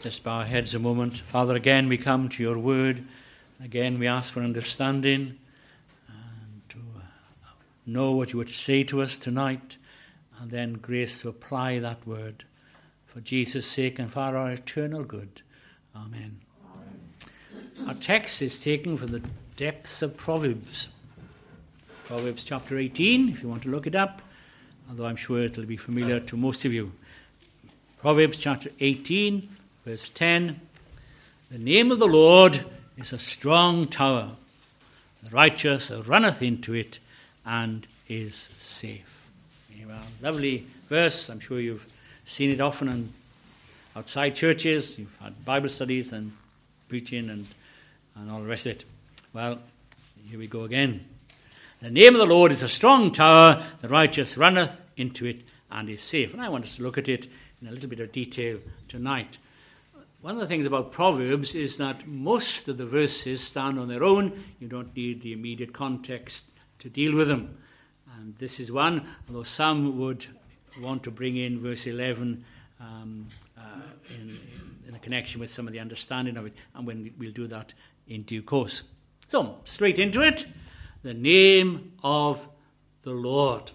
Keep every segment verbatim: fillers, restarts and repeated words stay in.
Let's bow our heads a moment. Father, again we come to your word. Again we ask for understanding and to know what you would say to us tonight, and then grace to apply that word for Jesus' sake and for our eternal good. Amen. Amen. Our text is taken from the depths of Proverbs. Proverbs chapter eighteen, if you want to look it up, although I'm sure it'll be familiar to most of you. Proverbs chapter eighteen, verse ten. The name of the Lord is a strong tower. The righteous runneth into it and is safe. Well, lovely verse. I'm sure you've seen it often in outside churches. You've had Bible studies and preaching and, and all the rest of it. Well, here we go again. The name of the Lord is a strong tower. The righteous runneth into it and is safe. And I want us to look at it in a little bit of detail tonight. One of the things about Proverbs is that most of the verses stand on their own. You don't need the immediate context to deal with them. And this is one, although some would want to bring in verse eleven um, uh, in, in, in a connection with some of the understanding of it. And when we'll do that in due course. So, straight into it. The name of the Lord.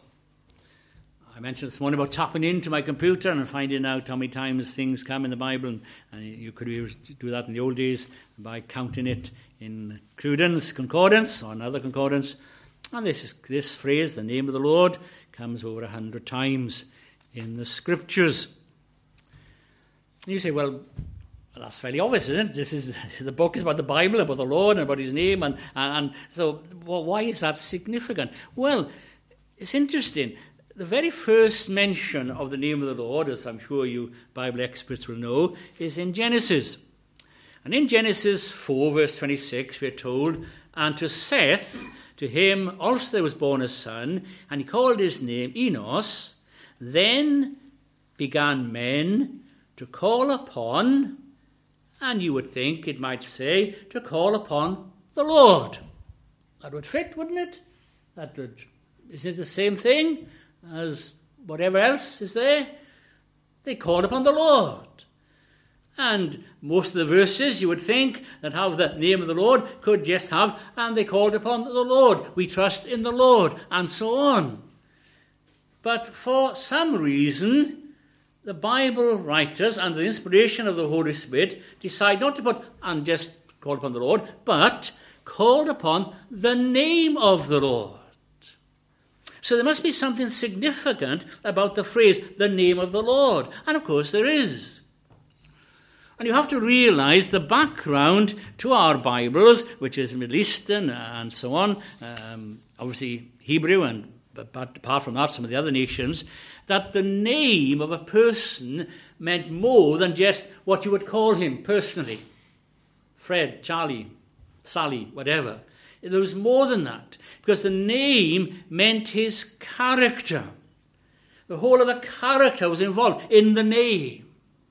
I mentioned this morning about tapping into my computer and finding out how many times things come in the Bible. And, and you could do that in the old days by counting it in Cruden's Concordance or another concordance. And this is, this phrase, the name of the Lord, comes over a hundred times in the Scriptures. And you say, well, Well, that's fairly obvious, isn't it? This is the book is about the Bible, about the Lord, and about His name, and, and, and so well, why is that significant? Well, it's interesting. The very first mention of the name of the Lord, as I'm sure you Bible experts will know, is in Genesis. And in Genesis four, verse twenty-six, we're told, and to Seth, to him also there was born a son, and he called his name Enos. Then began men to call upon, and you would think it might say, to call upon the Lord. That would fit, wouldn't it? That would, isn't it the same thing as whatever else is there? They called upon the Lord. And most of the verses, you would think, that have the name of the Lord could just have, and they called upon the Lord. We trust in the Lord, and so on. But for some reason, the Bible writers, under the inspiration of the Holy Spirit, decide not to put, and just call upon the Lord, but called upon the name of the Lord. So there must be something significant about the phrase, the name of the Lord. And of course there is. And you have to realize the background to our Bibles, which is Middle Eastern and so on, um, obviously Hebrew, and but, but apart from that, some of the other nations, that the name of a person meant more than just what you would call him personally. Fred, Charlie, Sally, whatever. There was more than that, because the name meant his character. The whole of the character was involved in the name.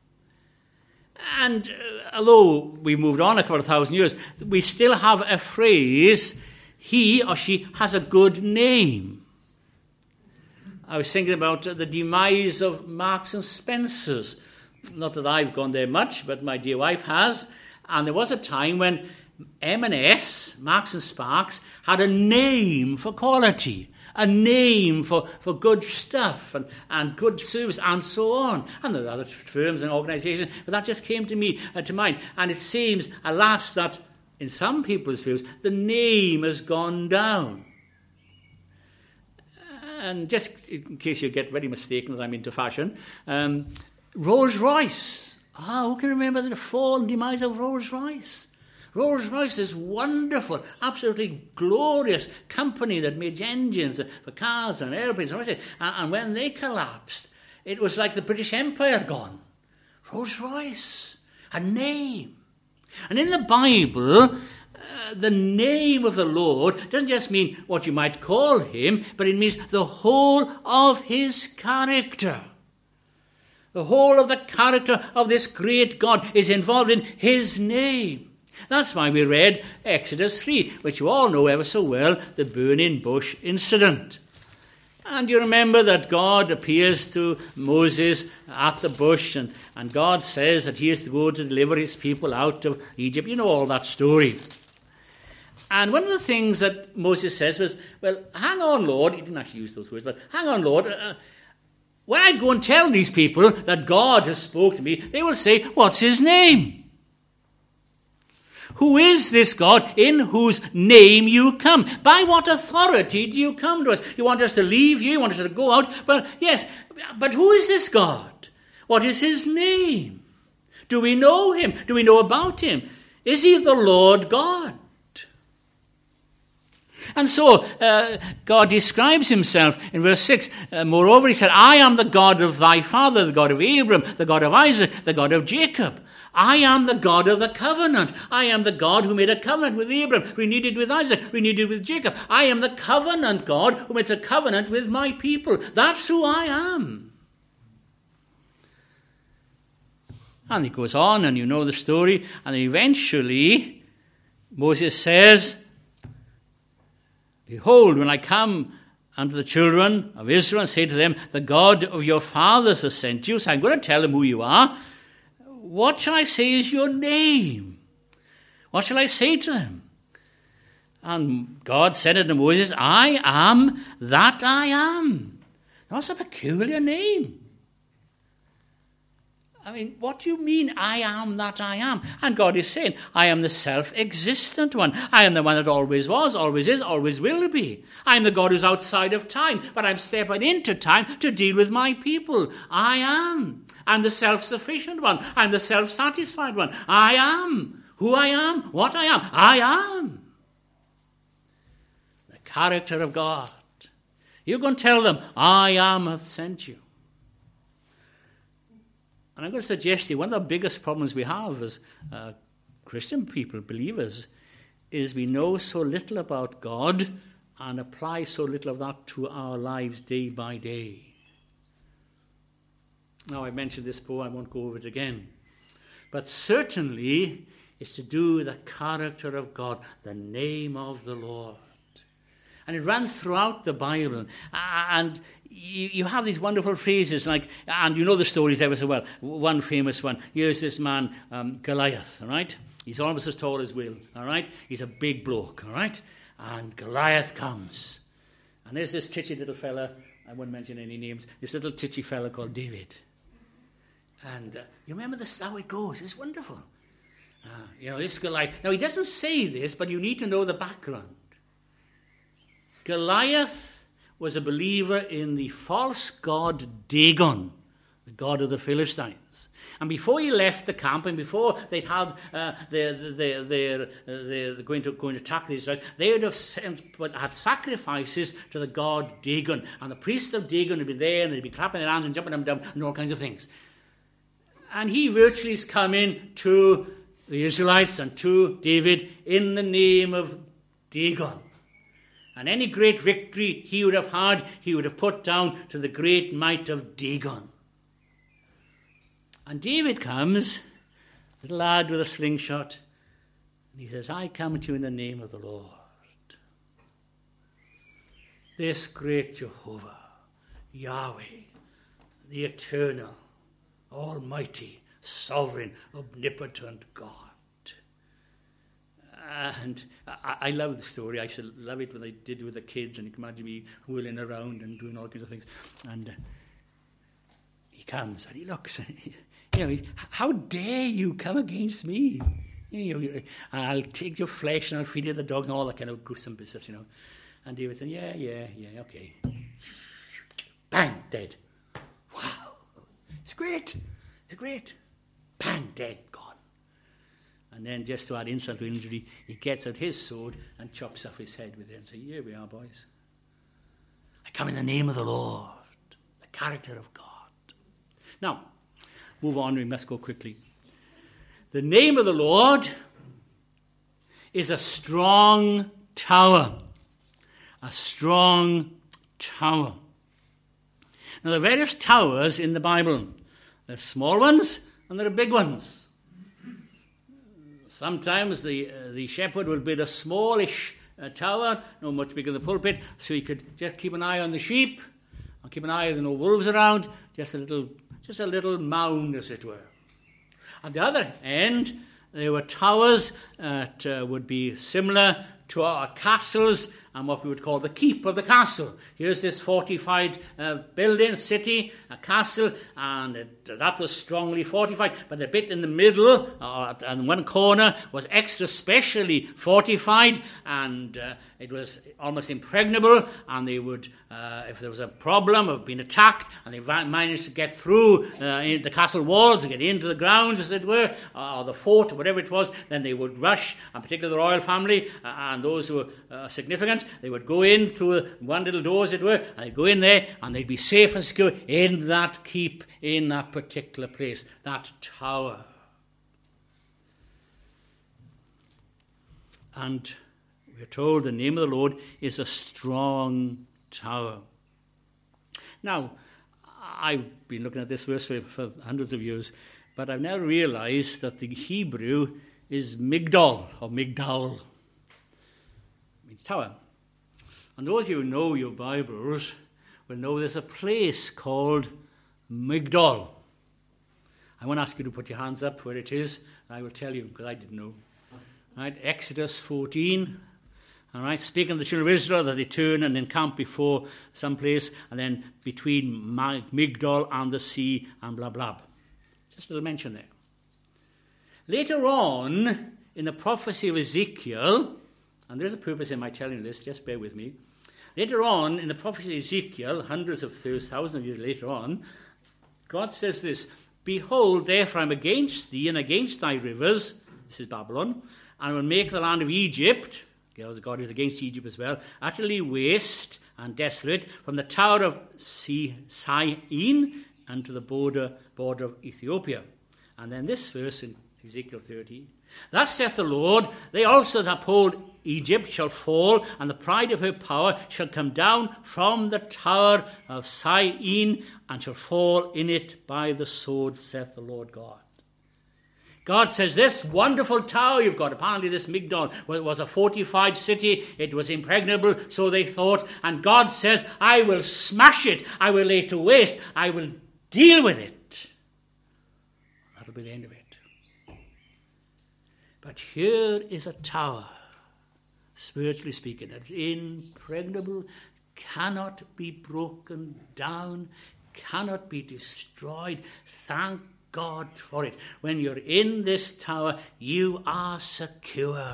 And uh, although we've moved on a couple of thousand years, we still have a phrase, he or she has a good name. I was thinking about the demise of Marks and Spencer's. Not that I've gone there much, but my dear wife has. And there was a time when M and S, Marks and Sparks, had a name for quality, a name for, for good stuff and, and good service and so on. And there are other firms and organisations, but that just came to me, uh, to mind. And it seems, alas, that in some people's views, the name has gone down. And just in case you get very mistaken that I'm into fashion, um, Rolls-Royce. Ah, who can remember the fall and demise of Rolls-Royce? Rolls-Royce is wonderful, absolutely glorious company that made engines for cars and airplanes. And, and when they collapsed, it was like the British Empire gone. Rolls-Royce, a name. And in the Bible, Uh, the name of the Lord doesn't just mean what you might call him, but it means the whole of his character. The whole of the character of this great God is involved in his name. That's why we read Exodus three, which you all know ever so well, the burning bush incident. And you remember that God appears to Moses at the bush, and, and God says that he is to go to deliver his people out of Egypt. You know all that story. And one of the things that Moses says was, well, hang on, Lord. He didn't actually use those words, but hang on, Lord. Uh, when I go and tell these people that God has spoken to me, they will say, what's his name? Who is this God in whose name you come? By what authority do you come to us? You want us to leave you? You want us to go out? Well, yes, but who is this God? What is his name? Do we know him? Do we know about him? Is he the Lord God? And so uh, God describes himself in verse six. Uh, Moreover, he said, I am the God of thy father, the God of Abram, the God of Isaac, the God of Jacob. I am the God of the covenant. I am the God who made a covenant with Abram, renewed it with Isaac, renewed it with Jacob. I am the covenant God who made a covenant with my people. That's who I am. And he goes on, and you know the story, and eventually Moses says, behold, when I come unto the children of Israel and say to them, the God of your fathers has sent you, so I'm going to tell them who you are. What shall I say is your name? What shall I say to them? And God said unto Moses, I am that I am. That's a peculiar name. I mean, what do you mean, I am that I am? And God is saying, I am the self-existent one. I am the one that always was, always is, always will be. I am the God who's outside of time, but I'm stepping into time to deal with my people. I am. I'm the self-sufficient one. I'm the self-satisfied one. I am who I am, what I am. I am. The character of God. You're going to tell them, I am hath sent you. And I'm going to suggest to you, one of the biggest problems we have as uh, Christian people, believers, is we know so little about God and apply so little of that to our lives day by day. Now, I mentioned this before, I won't go over it again. But certainly, it's to do with the character of God, the name of the Lord. And it runs throughout the Bible. And you, you have these wonderful phrases, like, and you know the stories ever so well. One famous one, here's this man, um, Goliath, all right? He's almost as tall as Will, all right? He's a big bloke, all right? And Goliath comes. And there's this titchy little fella, I won't mention any names, this little titchy fella called David. And uh, you remember this, how it goes. It's wonderful. Uh, you know, this Goliath. Now, he doesn't say this, but you need to know the background. Goliath was a believer in the false god Dagon, the god of the Philistines. And before he left the camp, and before they'd had uh, their, their, their, their, they're going to going to attack the Israelites, they would have sent, had sacrifices to the god Dagon. And the priests of Dagon would be there, and they'd be clapping their hands and jumping them down, and all kinds of things. And he virtually is coming to the Israelites and to David in the name of Dagon. And any great victory he would have had, he would have put down to the great might of Dagon. And David comes, little lad with a slingshot, and he says, I come to you in the name of the Lord. This great Jehovah, Yahweh, the eternal, almighty, sovereign, omnipotent God. And I, I love the story. I should love it when I did with the kids, and you can imagine me whirling around and doing all kinds of things. And uh, he comes and he looks, and he, you know, he, how dare you come against me? You know, I'll take your flesh and I'll feed it to the dogs and all that kind of gruesome business, you know. And David said, yeah, yeah, yeah, okay. Bang, dead. Wow. It's great. It's great. Bang, dead, gone. And then just to add insult to injury, he gets out his sword and chops off his head with it and says, here we are, boys. I come in the name of the Lord, the character of God. Now, move on, we must go quickly. The name of the Lord is a strong tower. A strong tower. Now, there are various towers in the Bible. There's small ones and there are big ones. Sometimes the uh, the shepherd will build a smallish uh, tower, not much bigger than the pulpit, so he could just keep an eye on the sheep. and keep an eye that no wolves around, just a little, just a little mound, as it were. At the other end, there were towers that uh, would be similar to our castles and what we would call the keep of the castle. Here's this fortified uh, building, city, a castle, and it, that was strongly fortified. But the bit in the middle, uh, and one corner, was extra specially fortified, and uh, it was almost impregnable. And they would, uh, if there was a problem of being attacked, and they managed to get through uh, in the castle walls, and get into the grounds, as it were, or the fort, or whatever it was, then they would rush, and particularly the royal family uh, and those who were uh, significant. They would go in through one little door, as it were, and they'd go in there, and they'd be safe and secure in that keep, in that particular place, that tower. And we're told the name of the Lord is a strong tower. Now, I've been looking at this verse for, for hundreds of years, but I've now realized that the Hebrew is Migdal, or Migdal. It means tower. And those of you who know your Bibles will know there's a place called Migdal. I won't ask you to put your hands up where it is. I will tell you, because I didn't know. Right, Exodus fourteen. All right, speaking of the children of Israel, that they turn and encamp before some place, and then between Migdal and the sea, and blah, blah. Just a little mention there. Later on, in the prophecy of Ezekiel, and there's a purpose in my telling you this, just bear with me. Later on, in the prophecy of Ezekiel, hundreds of years, thousands of years later on, God says this, "Behold, therefore I am against thee and against thy rivers," this is Babylon, "and I will make the land of Egypt," God is against Egypt as well, "utterly waste and desolate, from the tower of Syene unto the border, border of Ethiopia." And then this verse in Ezekiel thirty, "Thus saith the Lord, they also that uphold Egypt shall fall, and the pride of her power shall come down from the tower of Syene, and shall fall in it by the sword, saith the Lord God." God says, this wonderful tower you've got, apparently this Migdal was a fortified city, it was impregnable, so they thought, and God says, I will smash it, I will lay it to waste, I will deal with it. That'll be the end of it. But here is a tower, spiritually speaking, that impregnable, cannot be broken down, cannot be destroyed. Thank God for it. When you're in this tower, you are secure.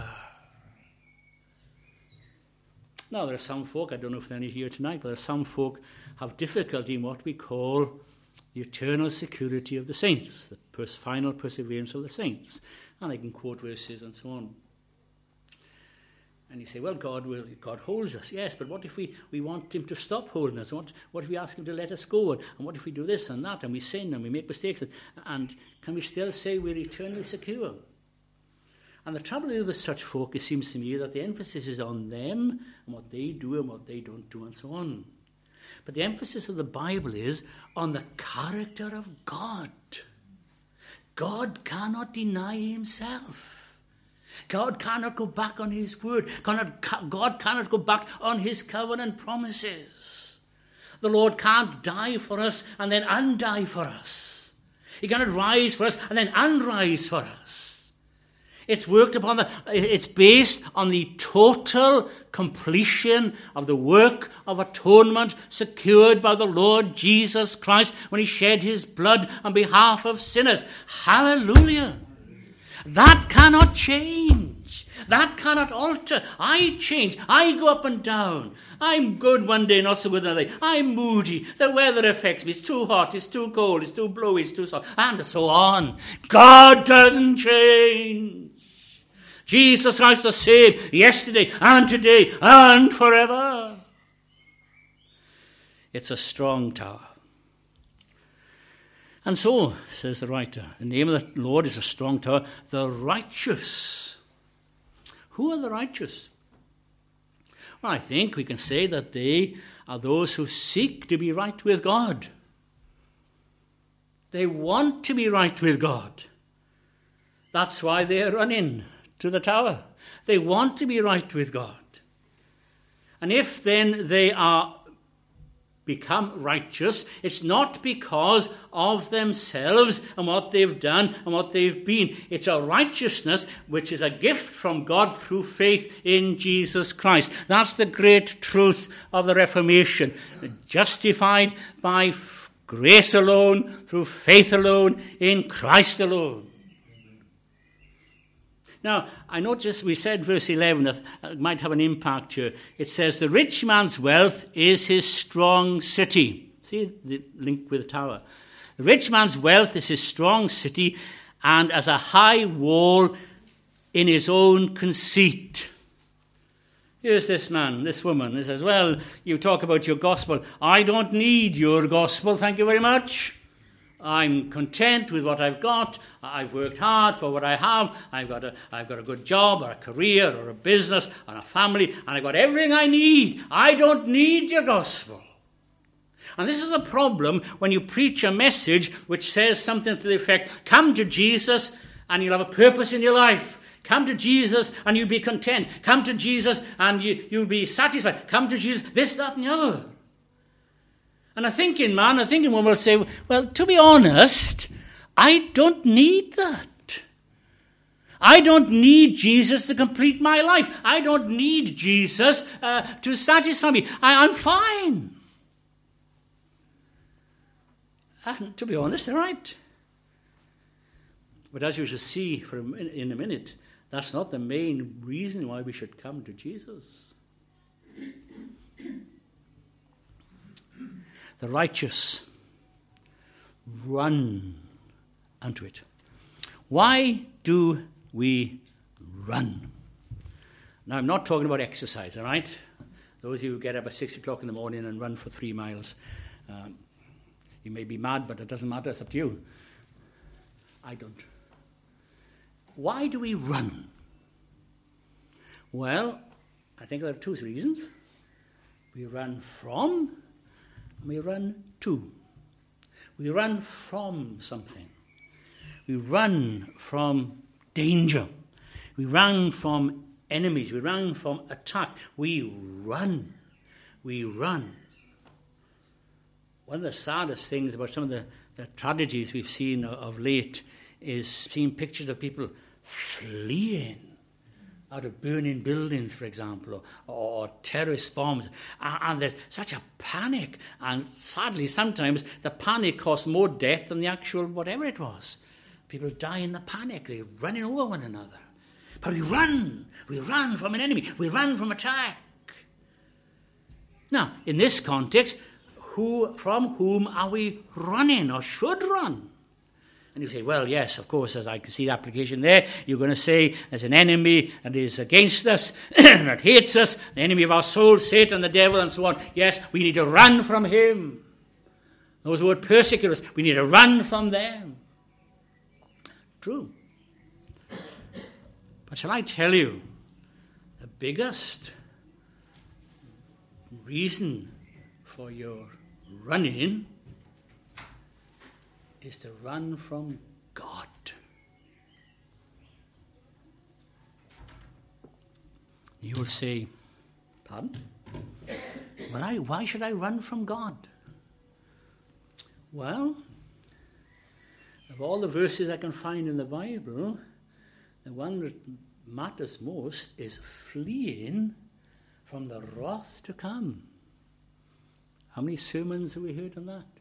Now, there are some folk, I don't know if there are any here tonight, but there are some folk have difficulty in what we call the eternal security of the saints, the pers- final perseverance of the saints. And I can quote verses and so on. And you say, well, God will, God holds us. Yes, but what if we, we want him to stop holding us? What, what if we ask him to let us go? And what if we do this and that, and we sin and we make mistakes? And, and can we still say we're eternally secure? And the trouble is with such folk, it seems to me, that the emphasis is on them and what they do and what they don't do and so on. But the emphasis of the Bible is on the character of God. God cannot deny himself. God cannot go back on his word. Cannot, God cannot go back on his covenant promises. The Lord can't die for us and then undie for us. He cannot rise for us and then unrise for us. It's worked upon the, it's based on the total completion of the work of atonement secured by the Lord Jesus Christ when he shed his blood on behalf of sinners. Hallelujah. That cannot change. That cannot alter. I change. I go up and down. I'm good one day, not so good another day. I'm moody. The weather affects me. It's too hot. It's too cold. It's too blowy. It's too soft. And so on. God doesn't change. Jesus Christ the same yesterday and today and forever. It's a strong tower. And so, says the writer, the name of the Lord is a strong tower, the righteous. Who are the righteous? Well, I think we can say that they are those who seek to be right with God. They want to be right with God. That's why they are running to the tower. They want to be right with God. And if then they are become righteous, it's not because of themselves and what they've done and what they've been. It's a righteousness which is a gift from God through faith in Jesus Christ. That's the great truth of the Reformation. Justified by grace alone, through faith alone, in Christ alone. Now, I notice we said verse eleven that it might have an impact here. It says, the rich man's wealth is his strong city. See the link with the tower. The rich man's wealth is his strong city, and as a high wall in his own conceit. Here's this man, this woman. He says, well, you talk about your gospel. I don't need your gospel, thank you very much. I'm content with what I've got. I've worked hard for what I have. I've got a, I've got a good job or a career or a business or a family, and I've got everything I need. I don't need your gospel. And this is a problem when you preach a message which says something to the effect, come to Jesus and you'll have a purpose in your life. Come to Jesus and you'll be content. Come to Jesus and you, you'll be satisfied. Come to Jesus, this, that, and the other. And a thinking man, a thinking woman will say, well, to be honest, I don't need that. I don't need Jesus to complete my life. I don't need Jesus uh, to satisfy me. I, I'm fine. And to be honest, they're right. But as you shall see for a min- in a minute, that's not the main reason why we should come to Jesus. The righteous run unto it. Why do we run? Now, I'm not talking about exercise, all right? Those of you who get up at six o'clock in the morning and run for three miles, um, you may be mad, but it doesn't matter. It's up to you. I don't. Why do we run? Well, I think there are two reasons. We run from, and we run to. We run from something. We run from danger. We run from enemies. We run from attack. We run. We run. One of the saddest things about some of the, the tragedies we've seen of, of late is seeing pictures of people fleeing out of burning buildings, for example, or, or terrorist bombs. And, and there's such a panic. And sadly, sometimes the panic costs more death than the actual whatever it was. People die in the panic. They're running over one another. But we run. We run from an enemy. We run from attack. Now, in this context, who, from whom are we running or should run? And you say, well, yes, of course, as I can see the application there, you're going to say there's an enemy that is against us, that hates us, the enemy of our soul, Satan, the devil, and so on. Yes, we need to run from him. Those who would persecute us, we need to run from them. True. But shall I tell you, the biggest reason for your running is to run from God. You will say, pardon? Well, I, why should I run from God? Well, of all the verses I can find in the Bible, the one that matters most is fleeing from the wrath to come. How many sermons have we heard on that?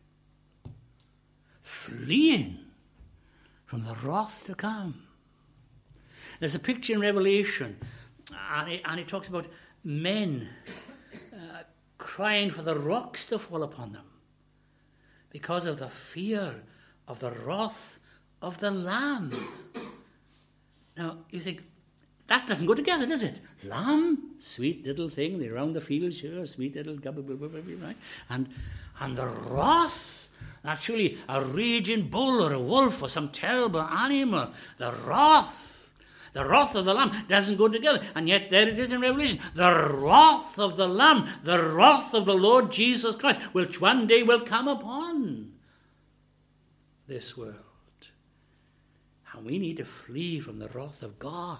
Fleeing from the wrath to come. There's a picture in Revelation, and it, and it talks about men uh, crying for the rocks to fall upon them because of the fear of the wrath of the Lamb. Now, you think, that doesn't go together, does it? Lamb, sweet little thing, they're around the fields, sure, sweet little, right? And, and the wrath, actually a raging bull or a wolf or some terrible animal, the wrath, the wrath of the Lamb doesn't go together. And yet there it is in Revelation, the wrath of the Lamb, the wrath of the Lord Jesus Christ, which one day will come upon this world. And we need to flee from the wrath of God.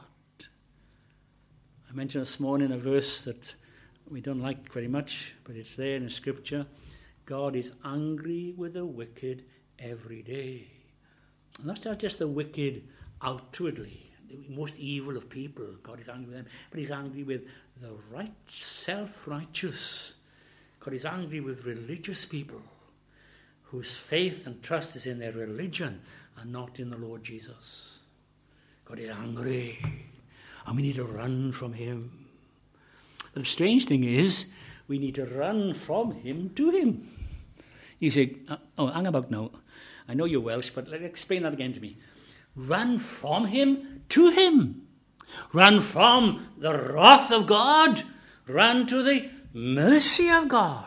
I mentioned this morning a verse that we don't like very much, but it's there in the scripture. God is angry with the wicked every day. And that's not just the wicked outwardly, the most evil of people. God is angry with them, but he's angry with the right, self-righteous. God is angry with religious people whose faith and trust is in their religion and not in the Lord Jesus. God is angry, and we need to run from him. But the strange thing is, we need to run from him to him. You say, oh, hang about now. I know you're Welsh, but let me explain that again to me. Run from him to him. Run from the wrath of God. Run to the mercy of God.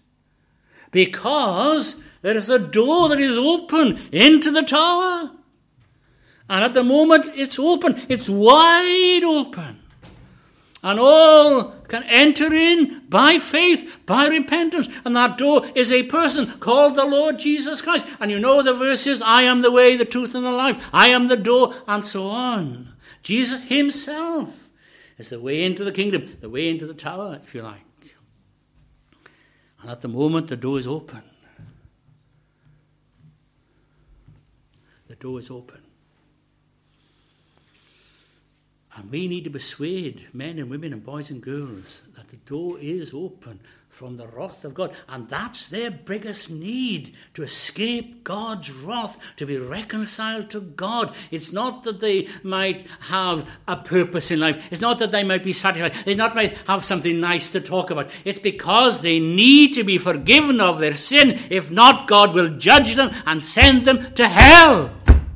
Because there is a door that is open into the tower. And at the moment it's open. It's wide open. And all can enter in by faith, by repentance. And that door is a person called the Lord Jesus Christ. And you know the verses, I am the way, the truth, and the life. I am the door, and so on. Jesus himself is the way into the kingdom, the way into the tower, if you like. And at the moment, the door is open. The door is open. And we need to persuade men and women and boys and girls that the door is open from the wrath of God. And that's their biggest need, to escape God's wrath, to be reconciled to God. It's not that they might have a purpose in life. It's not that they might be satisfied. They not might have something nice to talk about. It's because they need to be forgiven of their sin. If not, God will judge them and send them to hell.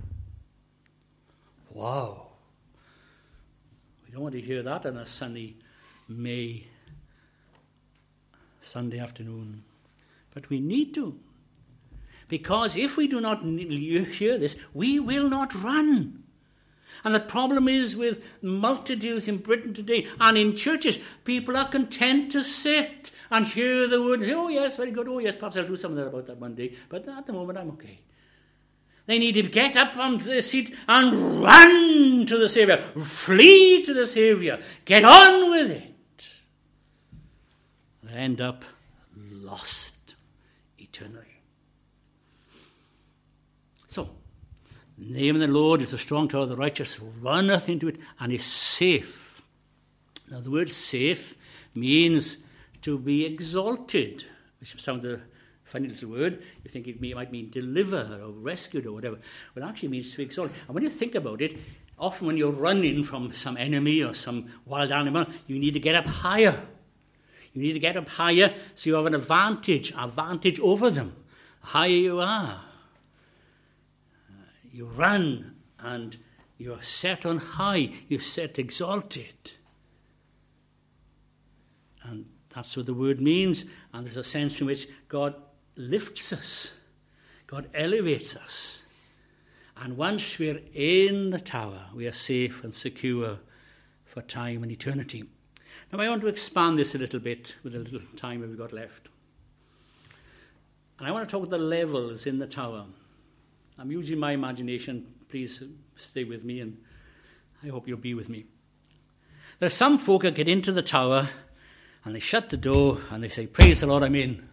Wow. I don't want to hear that on a sunny May Sunday afternoon. But we need to. Because if we do not hear this, we will not run. And the problem is with multitudes in Britain today and in churches, people are content to sit and hear the word. Oh yes, very good. Oh yes, perhaps I'll do something about that one day. But at the moment I'm okay. They need to get up on the seat and run to the Saviour. Flee to the Saviour. Get on with it. They end up lost eternally. So, the name of the Lord is a strong tower. The righteous runneth into it and is safe. Now, the word safe means to be exalted, which sounds a funny little word. You think it may, might mean delivered or rescued or whatever. Well, it actually means to be exalted. And when you think about it, often when you're running from some enemy or some wild animal, you need to get up higher. You need to get up higher so you have an advantage, advantage over them. The higher you are, you run and you're set on high. You're set exalted. And that's what the word means. And there's a sense in which God lifts us. God elevates us. And once we're in the tower, we are safe and secure for time and eternity. Now I want to expand this a little bit with a little time that we've got left. And I want to talk about the levels in the tower. I'm using my imagination. Please stay with me, and I hope you'll be with me. There's some folk that get into the tower and they shut the door and they say, praise the Lord, I'm in.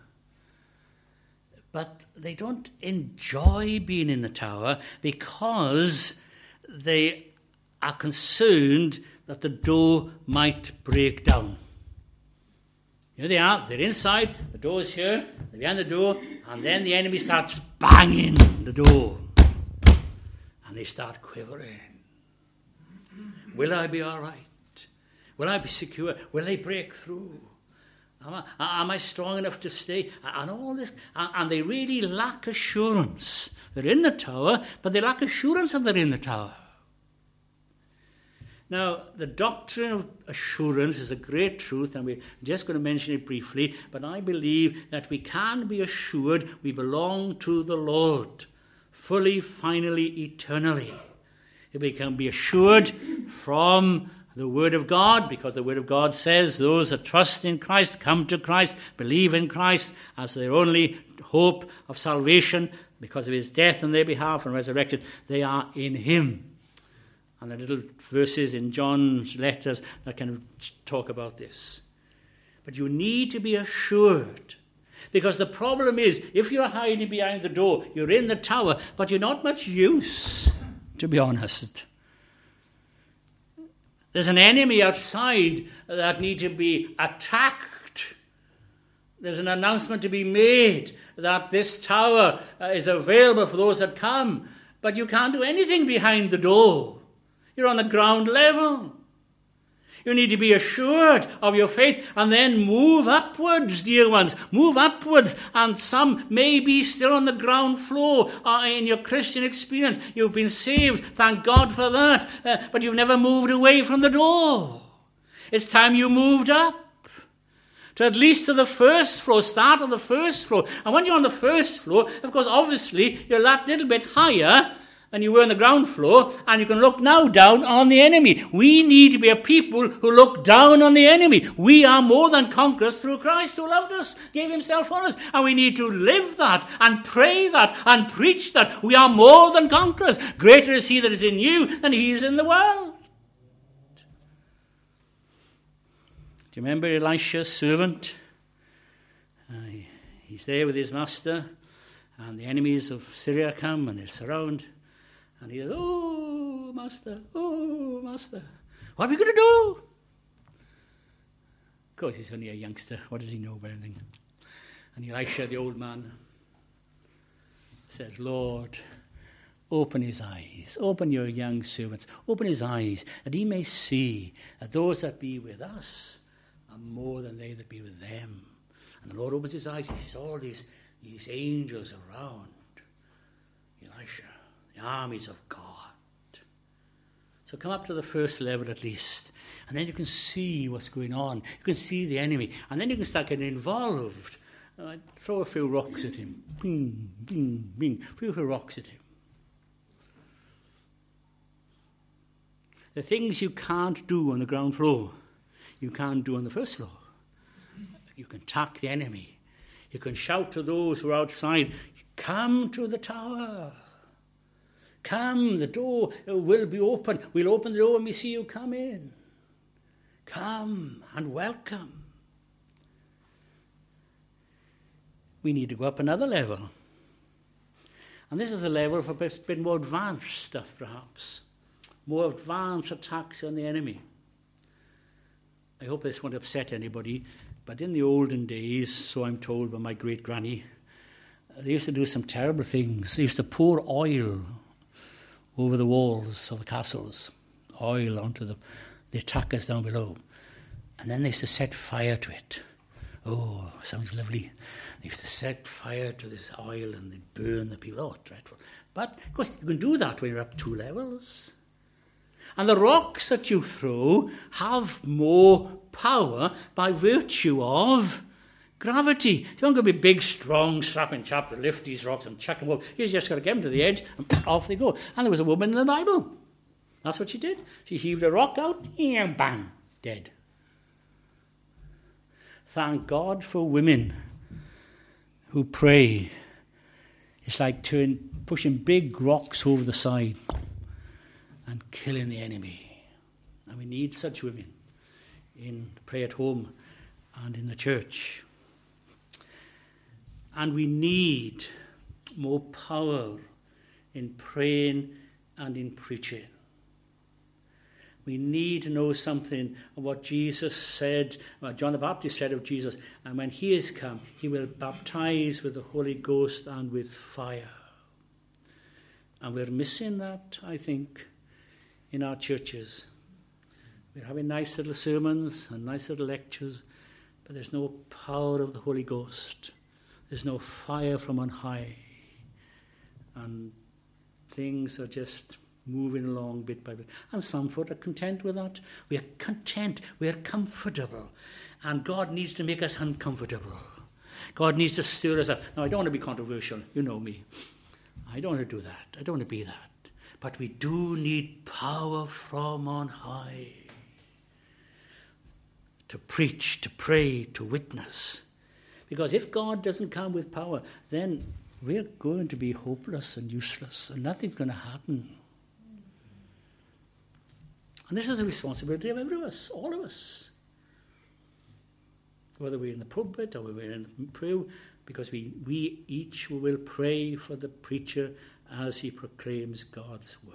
But they don't enjoy being in the tower because they are concerned that the door might break down. Here they are, they're inside, the door is here, they're behind the door, and then the enemy starts banging the door. And they start quivering. Will I be all right? Will I be secure? Will I break through? Am I, am I strong enough to stay? And all this. And they really lack assurance. They're in the tower, but they lack assurance that they're in the tower. Now, the doctrine of assurance is a great truth, and we're just going to mention it briefly, but I believe that we can be assured we belong to the Lord, fully, finally, eternally. We can be assured from the Word of God, because the Word of God says those that trust in Christ, come to Christ, believe in Christ as their only hope of salvation, because of his death on their behalf and resurrected, they are in him. And the little verses in John's letters that kind of talk about this. But you need to be assured Because the problem is, if you're hiding behind the door, you're in the tower, but you're not much use, to be honest. There's an enemy outside that needs to be attacked. There's an announcement to be made that this tower uh, is available for those that come. But you can't do anything behind the door. You're on the ground level. You need to be assured of your faith and then move upwards, dear ones. Move upwards. And some may be still on the ground floor uh, in your Christian experience. You've been saved. Thank God for that. Uh, but you've never moved away from the door. It's time you moved up. To at least to the first floor. Start on the first floor. And when you're on the first floor, of course, obviously, you're that little bit higher than you were on the ground floor, and you can look now down on the enemy. We need to be a people who look down on the enemy. We are more than conquerors through Christ who loved us, gave himself for us. And we need to live that and pray that and preach that. We are more than conquerors. Greater is he that is in you than he is in the world. Do you remember Elisha's servant? Uh, he's there with his master, and the enemies of Syria come and they surround. And he says, oh, master, oh, master, what are we going to do? Of course, he's only a youngster. What does he know about anything? And Elisha, the old man, says, Lord, open his eyes. Open your young servants. Open his eyes, that he may see that those that be with us are more than they that be with them. And the Lord opens his eyes. He sees all these, these angels around Elisha. The armies of God. So come up to the first level at least, and then you can see what's going on. You can see the enemy, and then you can start getting involved. Uh, throw a few rocks at him. Bing, bing, bing. Throw a few rocks at him. The things you can't do on the ground floor, you can't do on the first floor. You can attack the enemy. You can shout to those who are outside, come to the tower. Come, the door will be open. We'll open the door when we see you come in. Come and welcome. We need to go up another level. And this is the level for a bit more advanced stuff, perhaps. More advanced attacks on the enemy. I hope this won't upset anybody, but in the olden days, so I'm told by my great-granny, they used to do some terrible things. They used to pour oil over the walls of the castles, oil onto the, the attackers down below. And then they used to set fire to it. Oh, sounds lovely. They used to set fire to this oil and they'd burn the people. Oh, dreadful. But, of course, you can do that when you're up two levels. And the rocks that you throw have more power by virtue of gravity. You don't go to be big, strong, strapping chap to lift these rocks and chuck them up. You just got to get them to the edge and off they go. And there was a woman in the Bible. That's what she did. She heaved a rock out and bang, dead. Thank God for women who pray. It's like turn, pushing big rocks over the side and killing the enemy. And we need such women in pray at home and in the church. And we need more power in praying and in preaching. We need to know something of what Jesus said, what John the Baptist said of Jesus. And when he is come, he will baptize with the Holy Ghost and with fire. And we're missing that, I think, in our churches. We're having nice little sermons and nice little lectures, but there's no power of the Holy Ghost. There's no fire from on high. And things are just moving along bit by bit. And some folk are content with that. We are content. We are comfortable. And God needs to make us uncomfortable. God needs to stir us up. Now, I don't want to be controversial. You know me. I don't want to do that. I don't want to be that. But we do need power from on high. To preach, to pray, to witness. Because if God doesn't come with power, then we're going to be hopeless and useless, and nothing's going to happen. And this is a responsibility of every of us, all of us. Whether we're in the pulpit or we're in the prayer, because we, we each will pray for the preacher as he proclaims God's word.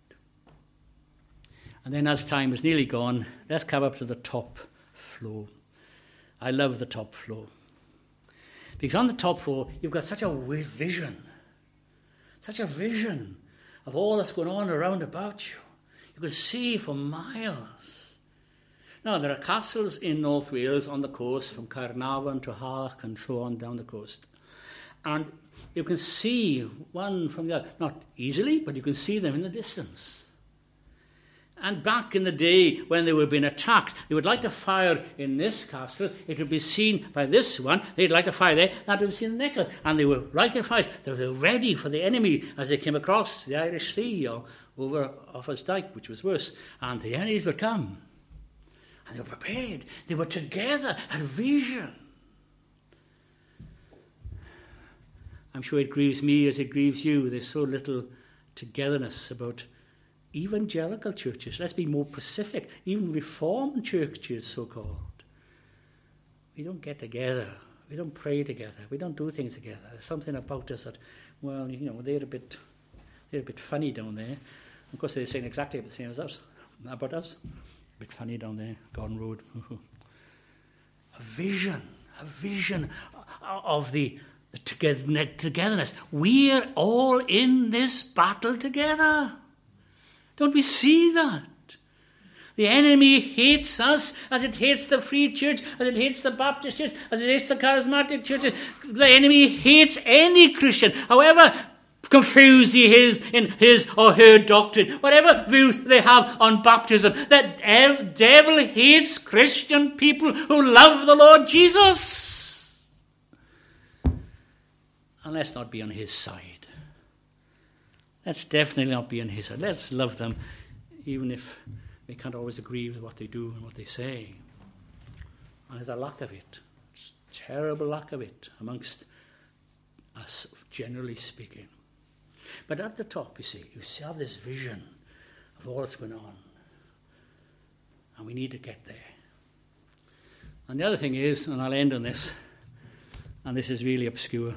And then as time is nearly gone, let's come up to the top floor. I love the top floor. Because on the top floor, you've got such a vision, such a vision of all that's going on around about you. You can see for miles. Now, there are castles in North Wales on the coast, from Caernarfon to Harlech and so on down the coast. And you can see one from the other, not easily, but you can see them in the distance. And back in the day when they were being attacked, they would like to fire in this castle. It would be seen by this one. They'd like to fire there. That would be seen in the next one. And they were lighting fires. They were ready for the enemy as they came across the Irish Sea or over Offa's Dyke, which was worse. And the enemies would come. And they were prepared. They were together, had a vision. I'm sure it grieves me as it grieves you. There's so little togetherness about evangelical churches. Let's be more specific. Even Reformed churches, so-called. We don't get together. We don't pray together. We don't do things together. There's something about us that, well, you know, they're a bit, they're a bit funny down there. Of course, they're saying exactly the same as us, about us. A bit funny down there, Gordon Road. A vision, a vision of the, the togetherness. We're all in this battle together. Don't we see that? The enemy hates us as it hates the Free Church, as it hates the Baptist Church, as it hates the Charismatic Church. The enemy hates any Christian, however confused he is in his or her doctrine, whatever views they have on baptism. The devil hates Christian people who love the Lord Jesus. And let's not be on his side. Let's definitely not be on his side. Let's love them, even if we can't always agree with what they do and what they say. And there's a lack of it. It's a terrible lack of it amongst us, generally speaking. But at the top, you see, you have this vision of all that's going on. And we need to get there. And the other thing is, and I'll end on this, and this is really obscure.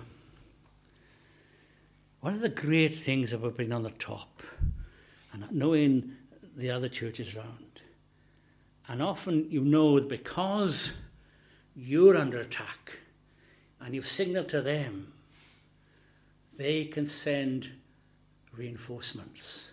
One of the great things about being on the top and knowing the other churches around, and often you know that because you're under attack and you've signalled to them, they can send reinforcements.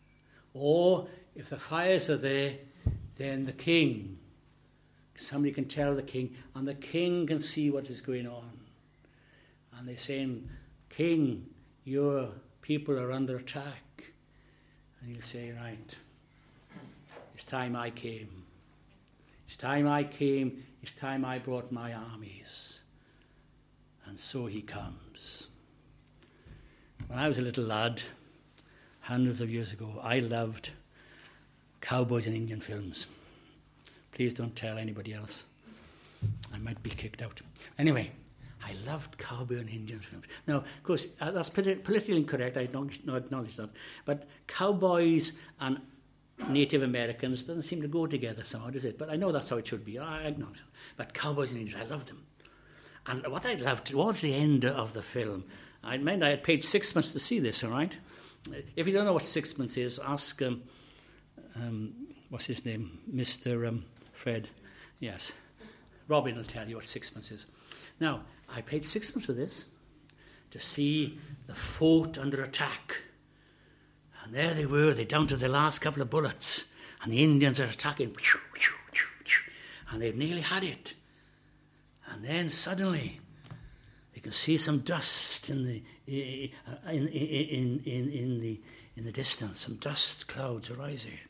Or if the fires are there, then the king, somebody can tell the king, and the king can see what is going on. And they're saying, King, your people are under attack. And he'll say, right, it's time I came. It's time I came. It's time I brought my armies. And so he comes. When I was a little lad, hundreds of years ago, I loved cowboys and Indian films. Please don't tell anybody else. I might be kicked out. Anyway, I loved cowboy and Indian films. Now, of course, uh, that's politi- politically incorrect. I don't acknowledge that. But cowboys and Native Americans doesn't seem to go together somehow, does it? But I know that's how it should be. I acknowledge it. But cowboys and Indians, I loved them. And what I loved towards the end of the film, I meant I had paid sixpence to see this, all right? If you don't know what sixpence is, ask, um, um, what's his name? Mister Um, Fred. Yes. Robin will tell you what sixpence is. Now, I paid sixpence for this to see the fort under attack. And there they were, they're down to the last couple of bullets. And the Indians are attacking. And they've nearly had it. And then suddenly, you can see some dust in the in in in in, in the in the distance. Some dust clouds are rising,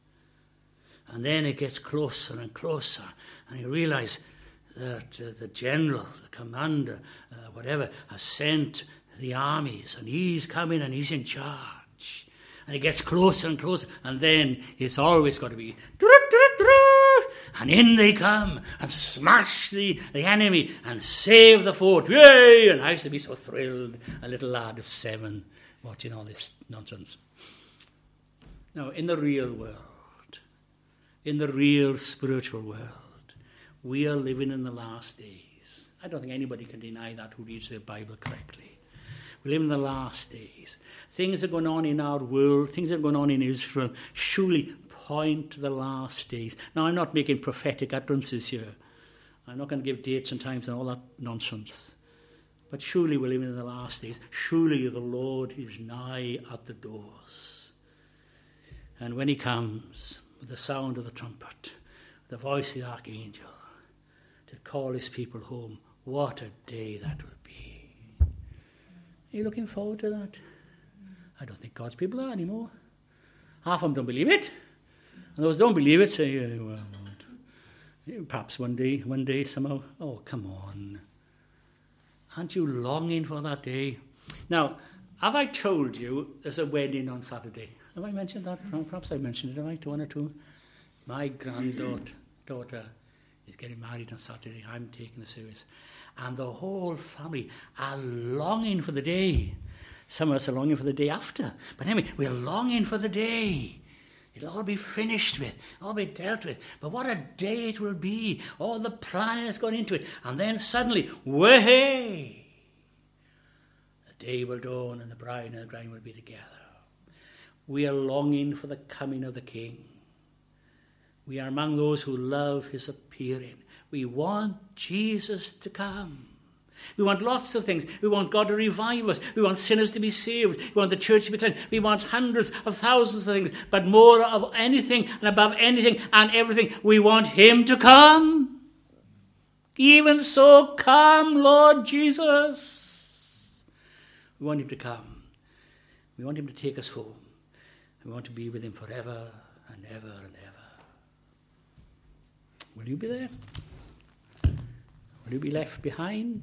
and then it gets closer and closer, and you realise that uh, the general, the commander, uh, whatever, has sent the armies, and he's coming and he's in charge. And it gets closer and closer, and then it's always got to be. And in they come and smash the, the enemy and save the fort. Yay! And I used to be so thrilled, a little lad of seven, watching all this nonsense. Now, in the real world, in the real spiritual world, we are living in the last days. I don't think anybody can deny that who reads their Bible correctly. We live in the last days. Things are going on in our world, things are going on in Israel, surely point to the last days. Now, I'm not making prophetic utterances here. I'm not going to give dates and times and all that nonsense. But surely we're living in the last days. Surely the Lord is nigh at the doors. And when he comes, with the sound of the trumpet, the voice of the archangel, to call his people home, what a day that will be. Are you looking forward to that? I don't think God's people are anymore. Half of them don't believe it. And those who don't believe it say, oh, well, perhaps one day, one day somehow, oh, come on. Aren't you longing for that day? Now, have I told you there's a wedding on Saturday? Have I mentioned that? Perhaps I mentioned it, have I, to one or two? My granddaughter daughter is getting married on Saturday. I'm taking the service. And the whole family are longing for the day. Some of us are longing for the day after. But anyway, we're longing for the day. It'll all be finished with, all be dealt with. But what a day it will be. All the planning that's gone into it. And then suddenly, way, the day will dawn and the bride and the groom will be together. We are longing for the coming of the King. We are among those who love his appearing. We want Jesus to come. We want lots of things. We want God to revive us. We want sinners to be saved. We want the church to be cleansed. We want hundreds of thousands of things. But more of anything and above anything and everything, we want him to come. Even so, come, Lord Jesus. We want him to come. We want him to take us home. We want to be with him forever and ever and ever. Will you be there? Will you be left behind?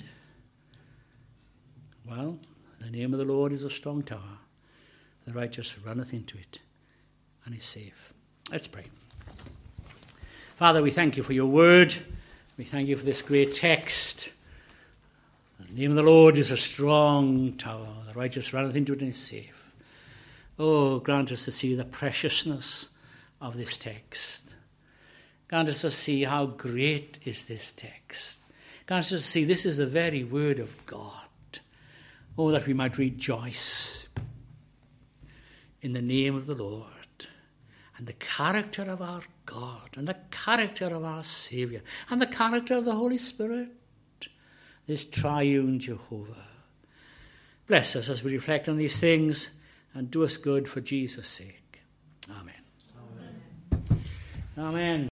Well, the name of the Lord is a strong tower. The righteous runneth into it and is safe. Let's pray. Father, we thank you for your word. We thank you for this great text. The name of the Lord is a strong tower. The righteous runneth into it and is safe. Oh, grant us to see the preciousness of this text. Grant us to see how great is this text. Grant us to see this is the very word of God. Oh, that we might rejoice in the name of the Lord and the character of our God and the character of our Saviour and the character of the Holy Spirit, this triune Jehovah. Bless us as we reflect on these things and do us good for Jesus' sake. Amen. Amen. Amen.